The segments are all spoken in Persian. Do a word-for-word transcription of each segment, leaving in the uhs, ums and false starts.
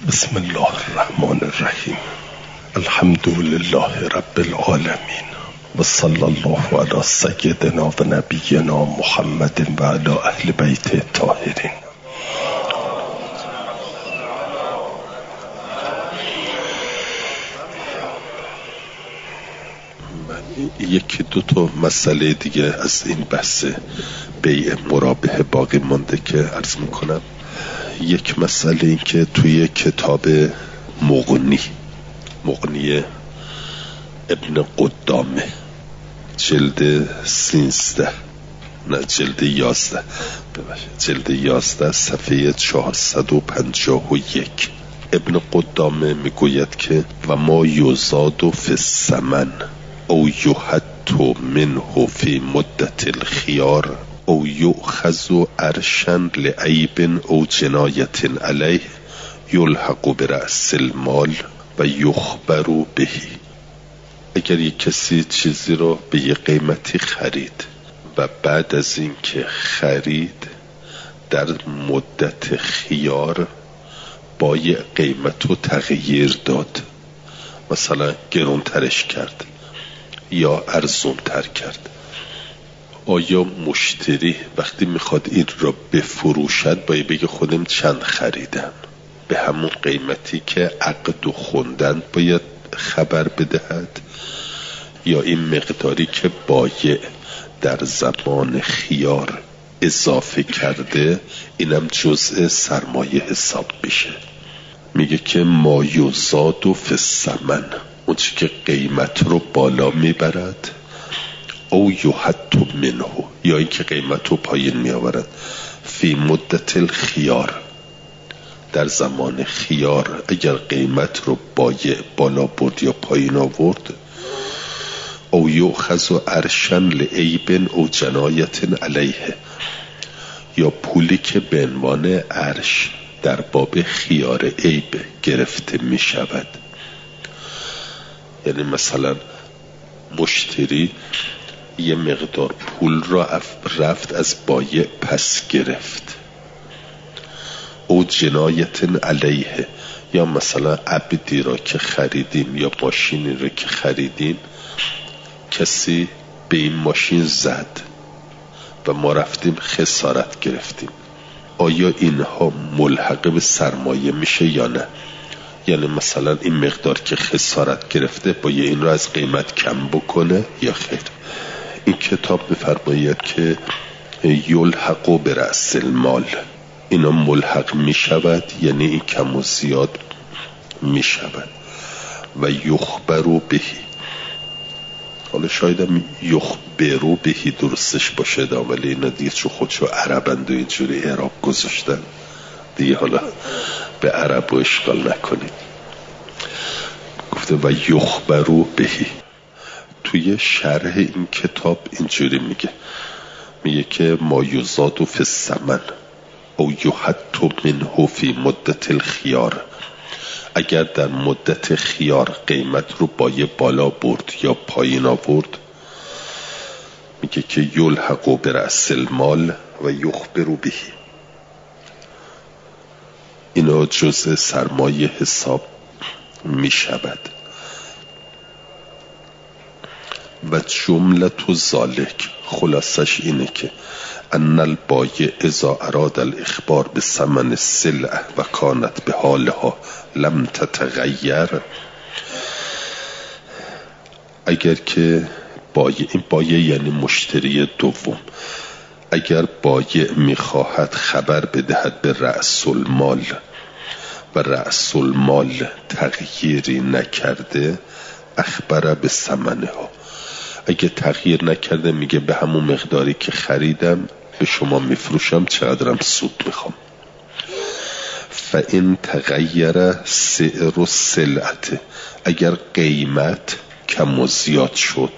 بسم الله الرحمن الرحیم. الحمد لله رب العالمین و صلی الله علی سیدنا و نبینا محمد و علی اهل بیت الطاهرین. من یکی دو تا مسئله دیگه از این بحث بیع مرابح باقی مانده که عرض میکنم. یک مسئله این که توی کتاب مغنی مغنی ابن قدامه جلد سینزده نه جلد یازده جلد یازده صفحه چهارصد و پنجاه و یک ابن قدامه میگوید که و ما یزاد فی الثمن او یحط منه فی مدت الخیار او یؤخذ عرشا لعیب او جنایت علیه یلحق برأس المال و یخبر به. اگر یک کسی چیزی رو به یه قیمتی خرید و بعد از این که خرید در مدت خیار با یه قیمت رو تغییر داد، مثلا گرونترش کرد یا ارزونتر کرد، آیا مشتری وقتی میخواد این را بفروشد باید بگه خودم چند خریدم به همون قیمتی که عقد و خوندن باید خبر بدهد، یا این مقداری که بایع در زمان خیار اضافه کرده اینم جزء سرمایه حساب میشه؟ میگه که ما یزاد و فی الثمن، اون چی که قیمت رو بالا میبرد، او یحط منه، یا این که قیمت رو پایین می آورد، فی مدت الخیار، در زمان خیار اگر قیمت رو بایع بالا برد یا پایین آورد، او یؤخذ عرشا لعیب او جنایت علیه، یا پولی که به عنوان عرش در باب خیار عیب گرفته می شود. یعنی مثلا مشتری یه مقدار پول را رفت از بایع پس گرفت، او جنایت علیه، یا مثلا عبدی را که خریدیم یا ماشینی را که خریدیم کسی به این ماشین زد و ما رفتیم خسارت گرفتیم، آیا اینها ملحق به سرمایه میشه یا نه؟ یعنی مثلا این مقدار که خسارت گرفته باید این را از قیمت کم بکنه یا خیر؟ این کتاب بفرماید که یلحق برأس المال، اینا ملحق می شود، یعنی این کم و زیاد می شود. و یخبرو بهی، حالا شایدم یخبرو بهی درستش باشه دا، ولی اینا دیگه چون خودشو عربند و اینجوری اعراب گذاشتن دیگه، حالا به عرب و اشکال نکنید. گفته و یخبرو بهی. توی شرح این کتاب اینجوری میگه میگه که ما یزاد فی الثمن او یحط منه فی مدت الخیار، اگر در مدت خیار قیمت رو بایع بالا برد یا پایین آورد، میگه که یلحق برأس المال و یخبر به، اینا جزء سرمایه حساب میشود. و جملت ذالک، خلاصش اینه که ان البایع اذا اراد الاخبار بثمن السلعه و کانت به حالها لم تتغیر، اگر که بایع، این بایع یعنی مشتری دوم، اگر بایع میخواهد خبر بدهد به رأس المال و رأس المال تغییری نکرده، اخبر به ثمنه ها، اگه تغییر نکرده میگه به همون مقداری که خریدم به شما میفروشم، چقدرم سود میخوام. فإن تغییر سعر السلعة، اگر قیمت کم و زیاد شد،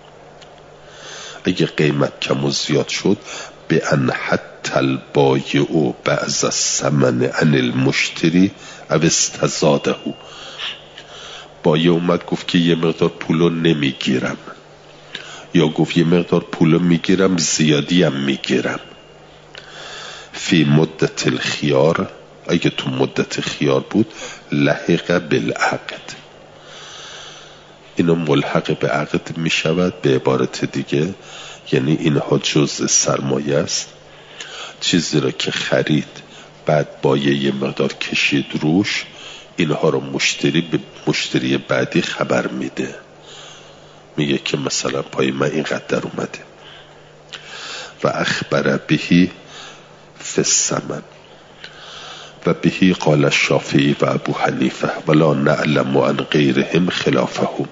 اگر قیمت کم و زیاد شد، به ان حتی البایع بعض الثمن عن المشتری او استزاده، بایع اومد گفت که یه مقدار پولو نمیگیرم، یا گفت یه مقدار پولو میگیرم زیادی هم میگیرم، فی مدت الخیار، اگه تو مدت خیار بود لحق بالعقد، اینا ملحق به عقد می شود. به عبارت دیگه یعنی اینها جزء سرمایه است، چیزی را که خرید بعد بایه یه مقدار کشید روش، اینها رو مشتری به مشتری بعدی خبر میده، میگه که مثلا پای من اینقدر اومده. و اخبر بهی فی الثمن و بهی قال الشافعی و ابو حنیفه ولا نعلم عن غیرهم خلافهم،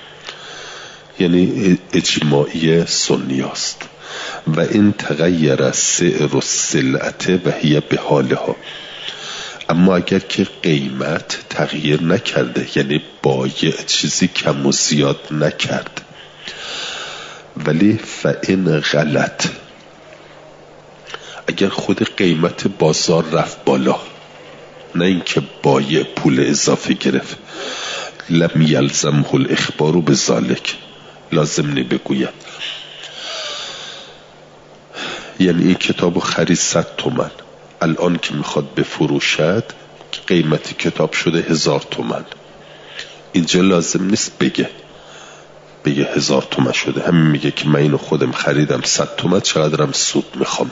یعنی اجماعی سنی است. و این تغییر سعر السلعه و هی به حالها، اما اگر که قیمت تغییر نکرده، یعنی بایع چیزی کم و زیاد نکرد، ولی فإن غلط، اگر خود قیمت بازار رفت بالا، نه اینکه بایع پول اضافه گرفت، لم یلزمه الاخبار بذلک، لازم نی بگوید. یعنی این کتابو خرید صد تومن، الان که میخواد بفروشد قیمت کتاب شده هزار تومن، اینجا لازم نیست بگه بگه هزار تومن شده، همین میگه که من اینو خودم خریدم صد تومن، چقدرم سود میخوام.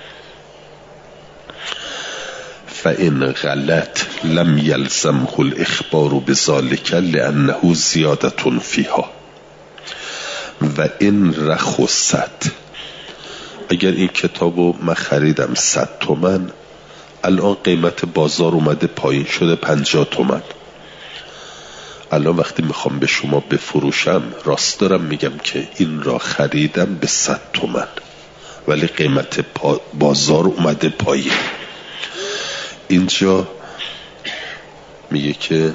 فإن غلط لم یلزمه الاخبار بذلک لانه زیادة فیها و این رخصت، اگر این کتابو من خریدم صد تومن، الان قیمت بازار اومده پایین شده پنجاه تومن، الان وقتی میخوام به شما بفروشم راست دارم میگم که این را خریدم به صد تومن، ولی قیمت بازار اومده پایین. اینجا میگه که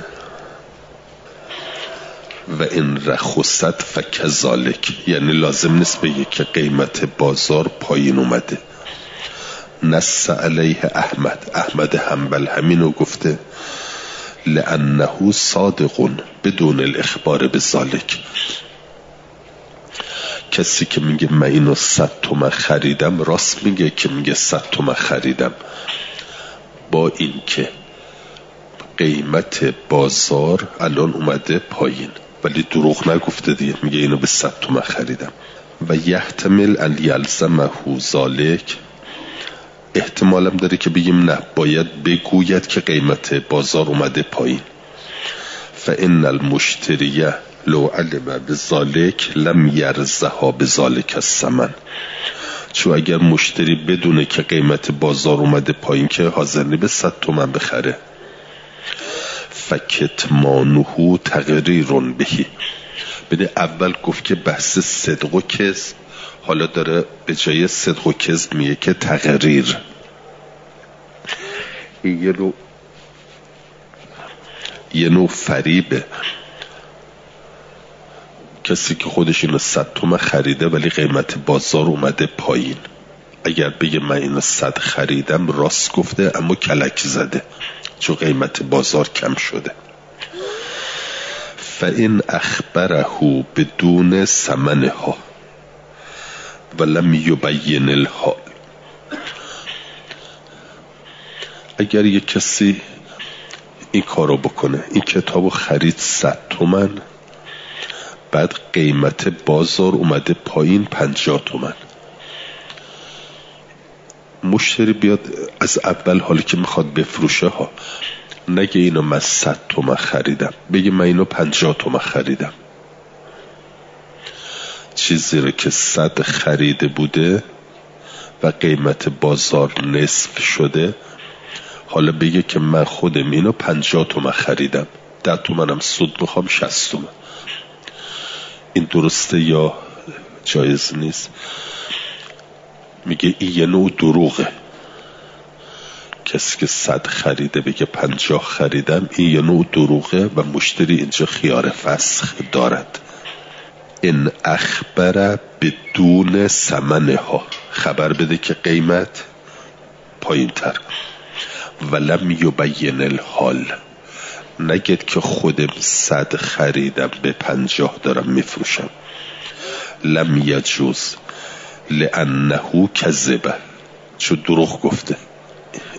و این رخصت فکذالک، یعنی لازم نیست بگه که قیمت بازار پایین اومده. نص علیه احمد، احمد حنبل همینو گفته، لانه صادقون بدون الاخبار بذالک، کسی که میگه من اینو صد تومن خریدم راست میگه که میگه صد تومن خریدم، با این که قیمت بازار الان اومده پایین، ولی دروغ نگفته دیگه، میگه اینو به صد تومن خریدم. و یحتمل ان یلزمه ذالک، احتمالم داره که بگیم نه، باید بگوید که قیمت بازار اومده پایین. فان المشتری لو علم بذالک لم یرزها بذالک الثمن، چون اگر مشتری بدونه که قیمت بازار اومده پایین که حاضر نی به صد تومن بخره. فکتمانه تقریر بهی، بده اول گفت که بحث صدق و کذب، حالا داره به جای صدق و کذب میگه که تقریر. این یه نوع یه نوع فریبه، کسی که خودش اینو صد تومن خریده ولی قیمت بازار اومده پایین، اگر بگه من اینو صد خریدم راست گفته، اما کلک زده چون قیمت بازار کم شده. فإن اخبره بدون ثمنها ولم یبین الحال، اگر یک کسی این کارو بکنه، این کتابو خرید صد تومن، بعد قیمت بازار اومده پایین پنجاه تومن، مشتری بیاد از اول حالی که میخواد بفروشه ها نگه اینو من صد تومن خریدم، بگه من اینو پنجاه تومن خریدم، چیزی رو که صد خریده بوده و قیمت بازار نصف شده، حالا بگه که من خودم اینو پنجاه تومن خریدم، ده تومنم سود میخوام، شصت تومن. این درسته یا جایز نیست؟ میگه این یه نوع دروغه، کسی که صد خریده بگه پنجاه خریدم، این یه نوع دروغه و مشتری اینجا خیار فسخ دارد. این اخبره بدون ثمنها، خبر بده که قیمت پایین تر، ولم یبین الحال، نگید که خودم صد خریدم به پنجاه دارم میفروشم، لم یجوز لانه کذبه، چون دروغ گفته،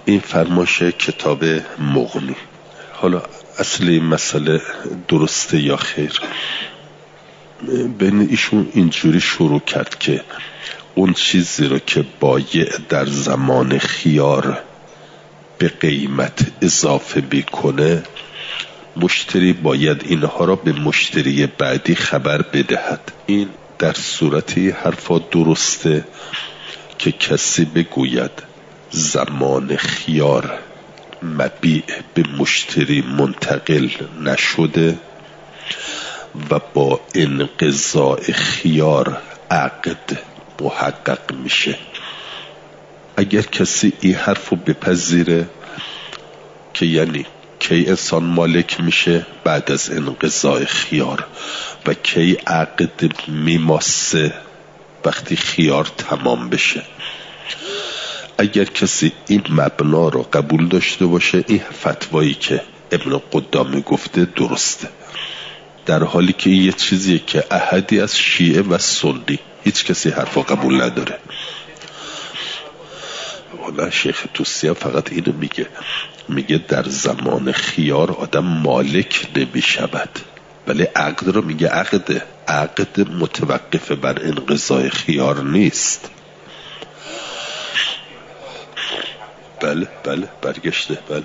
این فرمایش کتاب مغنی. حالا اصل این مسئله درسته یا خیر، بین ایشون اینجوری شروع کرد که اون چیزی رو که بایع در زمان خیار به قیمت اضافه بکنه، مشتری باید اینها را به مشتری بعدی خبر بدهد. این در صورتی حرفا درسته که کسی بگوید زمان خیار مبیع به مشتری منتقل نشده و با انقضاء خیار عقد محقق میشه. اگر کسی این حرفو بپذیره که یعنی کی انسان مالک میشه بعد از انقضاء خیار و کی عقد میماسه وقتی خیار تمام بشه، اگر کسی این مبنا رو قبول داشته باشه، این فتوایی که ابن قدامه گفته درسته، در حالی که یه چیزیه که احدی از شیعه و سنی هیچ کسی حرفا قبول نداره. حالا شیخ توسی فقط اینو میگه، میگه در زمان خیار آدم مالک نمی شود، ولی عقد رو میگه عقد عقد متوقف بر انقضاء خیار نیست. بله بله برگشته بله.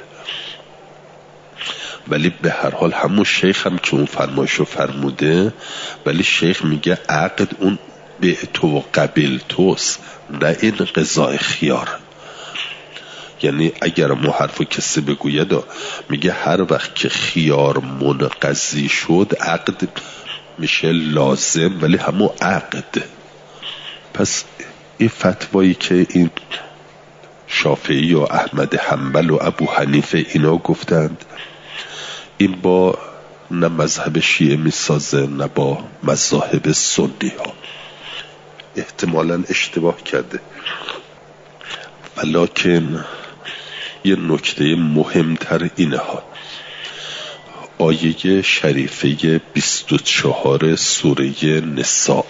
ولی به هر حال همون شیخ هم که اون فرمایشو فرموده، ولی شیخ میگه عقد اون به تو و قبل توست، نه انقضاء خیار. یعنی اگر ما حرفو کسی بگوید میگه هر وقت که خیار منقضی شد عقد میشه لازم، ولی همون عقد. پس این فتوایی که این شافعی و احمد حنبل و ابو حنیفه اینا گفتند، این با نه مذهب شیعه میسازه نه با مذاهب سنی ها. احتمالاً اشتباه کرده، ولکن یه نکته مهمتر اینه ها. آیه شریفه بیست و چهار سوره نساء،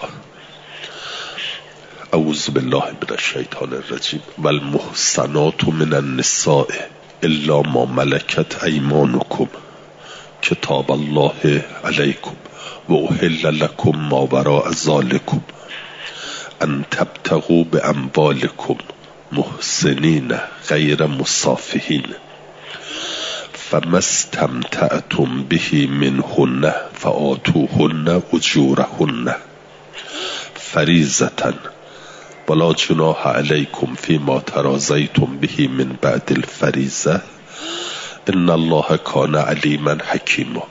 اعوذ بالله من الشیطان الرجیم، والمحصنات من النساء الا ما ملکت ایمانکم کتاب الله علیکم و احل لکم ما وراء ذالکم ان تبتغوا باموالکم محسنین غیر مصافحین فما استمتعتم به منهن فآتوهن اجورهن فریضة ولا جناح علیکم فیما تراضیتم به من بعد الفریضه ان الله کان علیما حکیما.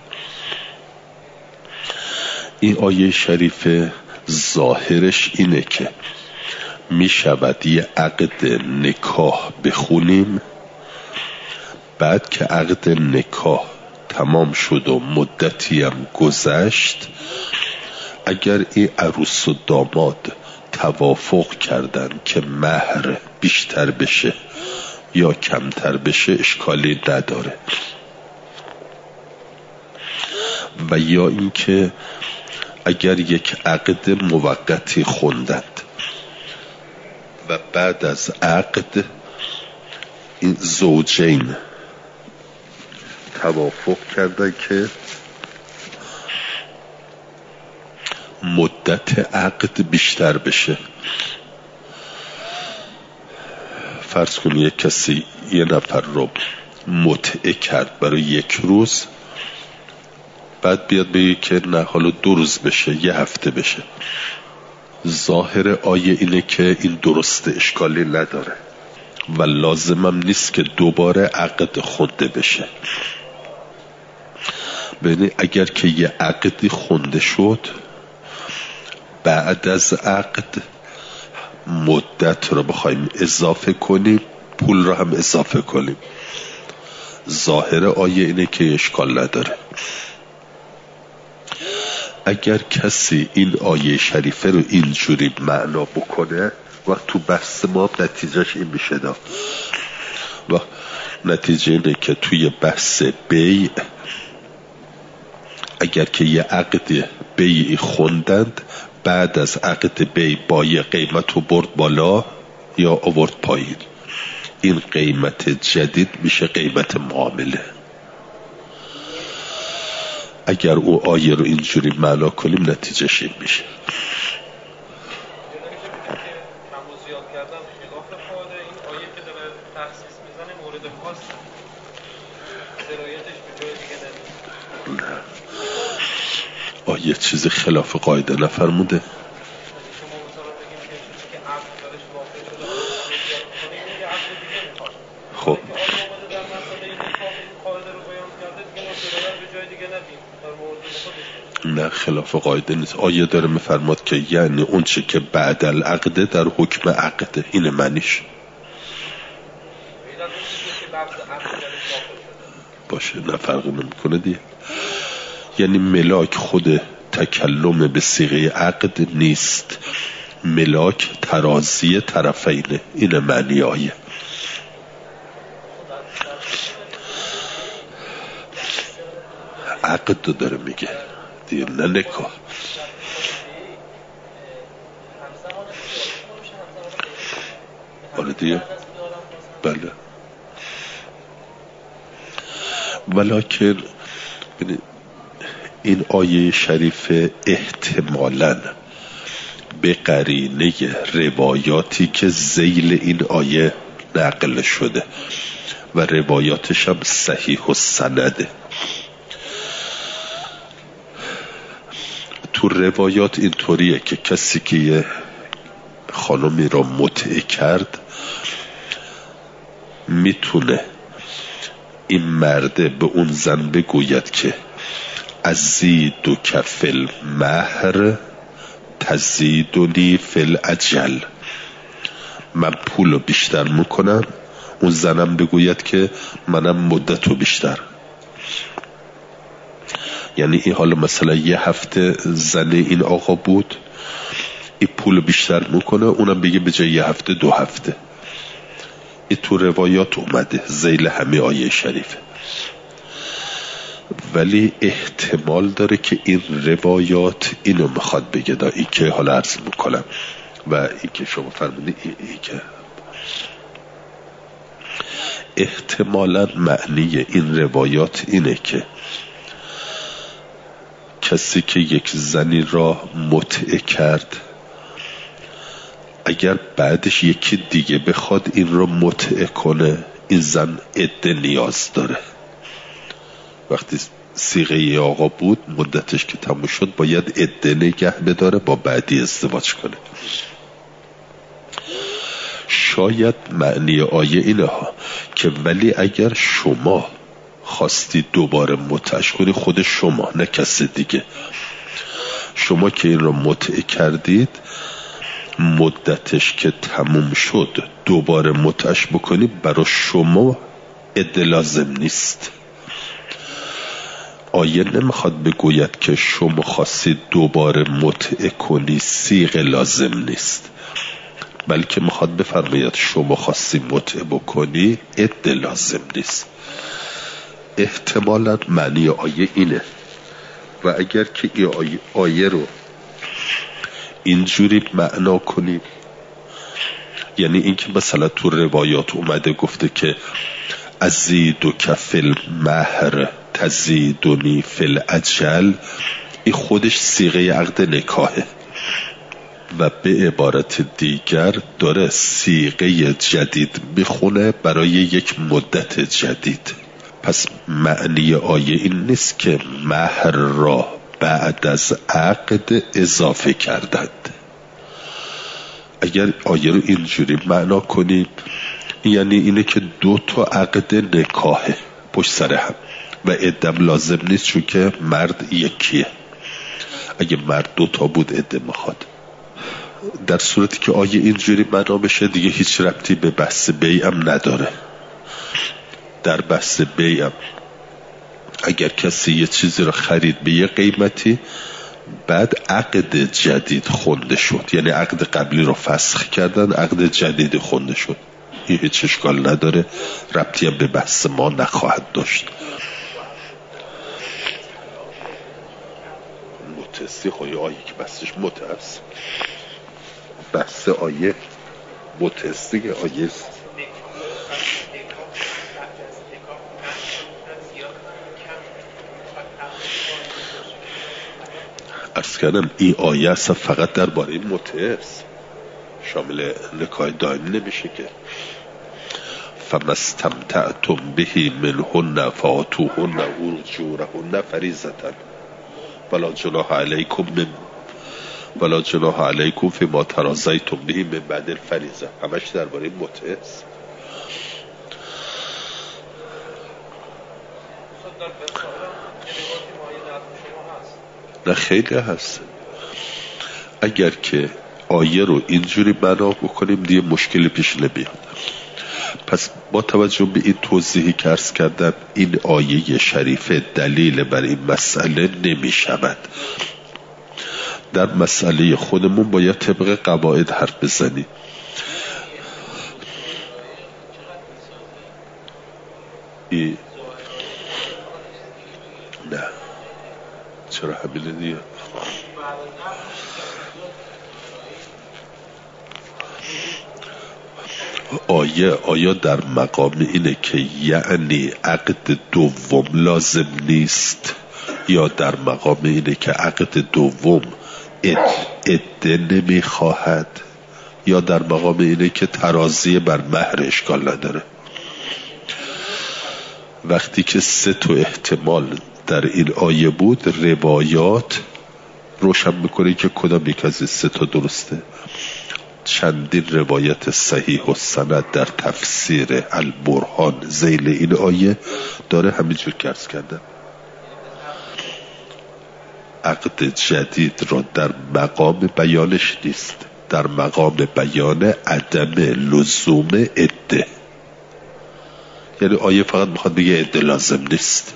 این آیه شریفه ظاهرش اینه که می شود یه عقد نکاح بخونیم، بعد که عقد نکاح تمام شد و مدتی هم گذشت، اگر این عروس و داماد توافق کردن که مهر بیشتر بشه یا کمتر بشه اشکالی نداره، و یا اینکه اگر یک عقد موقتی خوندند و بعد از عقد این زوجین توافق کردن که مدت عقد بیشتر بشه، فرض کنید یک کسی یه نفر رو متعه کرد برای یک روز، بعد بیاد بگه که نه حالا دو روز بشه، یه هفته بشه. ظاهر آیه اینه که این درسته، اشکالی نداره و لازمم نیست که دوباره عقد خونده بشه. ببینید اگر که یه عقدی خونده شد، بعد از عقد مدت رو بخوایم اضافه کنیم، پول رو هم اضافه کنیم، ظاهر آیه اینه که اشکال نداره. اگر کسی این آیه شریفه رو اینجوری معنا بکنه و تو بحث ما نتیجهش این میشه دا و نتیجه اینه که توی بحث بیع اگر که یه عقد بیعی خوندند، بعد از عقد بیع با یه قیمت رو برد بالا یا آورد پایین، این قیمت جدید میشه قیمت معامله. اگر او آیه رو اینجوری معنا کنیم نتیجهش این میشه. آیه چیز خلاف قاعده نفرموده. خب نه خلاف قاعده نیست. آیه داره میفرماد که یعنی اون چه که بعد العقده در حکم عقده، اینه معنیش. باشه نه فرق نمیکنه دیگه. یعنی ملاک خود تکلم به صیغه عقد نیست، ملاک ترازی طرفینه، اینه معنی آیه. عقد رو داره میگه دیگه، نه نکاح. آره دیگه بله. ولیکن این آیه شریف احتمالاً به قرینه روایاتی که ذیل این آیه نقل شده و روایاتش هم صحیح و سنده. تو روایات اینطوریه که کسی که یه خانمی را متعه کرد میتونه این مرده به اون زن بگوید که ازیدو کفل مهر تزیدونی فل اجل، من پولو بیشتر میکنم، اون زنم بگوید که منم مدتو بیشتر. یعنی این حالا مثلا یه هفته زن این آقا بود، این پول بیشتر میکنه، اونم بگه به جای یه هفته دو هفته. این تو روایات اومده ذیل همه آیه شریفه. ولی احتمال داره که این روایات اینو میخواد بگه، دا این که حالا عرض میکنم و این که شما فرمودی این, این که احتمالا معنی این روایات اینه که کسی که یک زنی را متعه کرد، اگر بعدش یکی دیگه بخواد این را متعه کنه، این زن عده نیاز داره. وقتی صیغه آقا بود مدتش که تموم شد باید عده نگه بداره با بعدی ازدواج کنه. شاید معنی آیه اینه ها که ولی اگر شما خواستی دوباره متعش کنی، خود شما نه کسی دیگه، شما که این را متعه کردید مدتش که تموم شد دوباره متعش بکنی، برای شما عده لازم نیست. آیه نمیخواد بگوید که شما خواستید دوباره متعه کنی صیغه لازم نیست، بلکه میخواد بفرماید شما خواستی متعه بکنی عده لازم نیست. احتمالاً معنی آیه اینه. و اگر که این آیه, آیه رو اینجوری معنا کنیم، یعنی اینکه مثلا تو روایات اومده گفته که ازید و کفل مهر تزیدونی فل اجل، این خودش صیغه عقد نکاحه و به عبارت دیگر داره صیغه جدید میخونه برای یک مدت جدید. پس معنی آیه این نیست که مهر را بعد از عقد اضافه کردند. اگر آیه رو اینجوری معنا کنیم یعنی اینه که دو تا عقد نکاحه پشت سر هم و عدم لازم نیست، چون که مرد یکیه. اگه مرد دو تا بود عده میخواد. در صورتی که آیه اینجوری معنا بشه دیگه هیچ ربطی به بحث بیعم نداره. در بحث بیعم اگر کسی یه چیزی رو خرید به یه قیمتی، بعد عقد جدید خونده شد، یعنی عقد قبلی رو فسخ کردن، عقد جدید خونده شد، این هیچ اشکال نداره، ربطی هم به بحث ما نخواهد داشت. متسی خواهی آیه که بحثش متست، بحث آیه متستی آیه عرض کردم این آیه اصلا فقط درباره متعه است، شامل نکاح دائم نمیشه که. فمستمتعتم به منهن فآتوهن اجورهن فریضة ولا جناح علیکم من ولا جناح علیکم فیما تراضیتم به من بعد الفریضه. همش درباره متعه است. نه خیلی هست. اگر که آیه رو اینجوری معنا بکنیم دیگه مشکلی پیش نمیاد. پس با توجه به این توضیحی که عرض کردم، این آیه شریفه دلیل بر این مسئله نمی شود. در مسئله خودمون باید طبق قواعد حرف بزنیم. ای نه چرا همینه دیگه. آیه آیا در مقام اینه که یعنی عقد دوم لازم نیست، یا در مقام اینه که عقد دوم عده نمیخواهد، یا در مقام اینه که ترازی بر مهر اشکال نداره؟ وقتی که سه تا احتمال در این آیه بود، روایات روشن میکنه که کدام یک از این سه تا درسته. چندین روایت صحیح و سند در تفسیر البرهان ذیل این آیه داره همینجور که عرض کردم. عقد جدید را در مقام بیانش نیست، در مقام بیان عدم لزوم عده. یعنی آیه فقط میخواد بگه عده لازم نیست.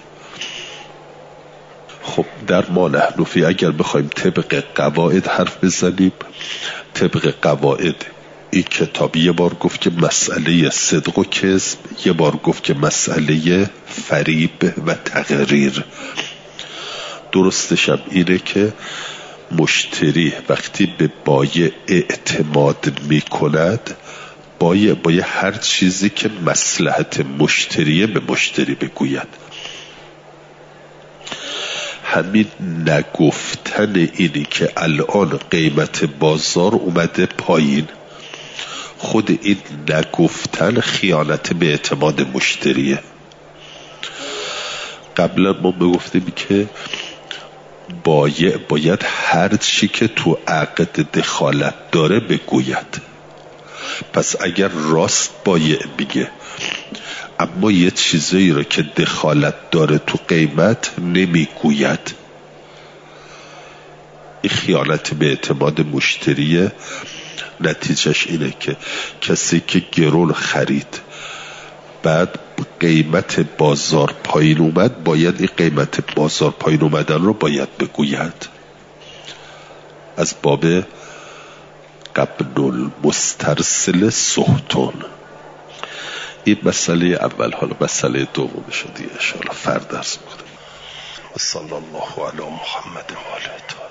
خب در ما نحنفی اگر بخوایم طبق قواعد حرف بزنیم، طبق قواعد این کتاب یه بار گفت که مسئله صدق و کذب، یه بار گفت که مسئله فریب و تغریر. درستشم اینه که مشتری وقتی به بایع اعتماد میکند، بایع باید هر چیزی که مصلحت مشتریه به مشتری بگوید. همین نگفتن اینی که الان قیمت بازار اومده پایین، خود این نگفتن خیانت به اعتماد مشتریه. قبلا ما بگفتیم که بایع باید هر چی که تو عقد دخالت داره بگوید. پس اگر راست بایع بگه اما یه چیزایی رو که دخالت داره تو قیمت نمیگوید، این خیانت به اعتماد مشتریه. نتیجهش اینه که کسی که گرون خرید بعد قیمت بازار پایین اومد، باید این قیمت بازار پایین اومدن رو باید بگوید. از باب قبل المسترسل سهتون. این مسئله اول. حالا مسئله دومش دیگه ان شاء الله فردا درس می‌کنم. صلی الله علی محمد و آله.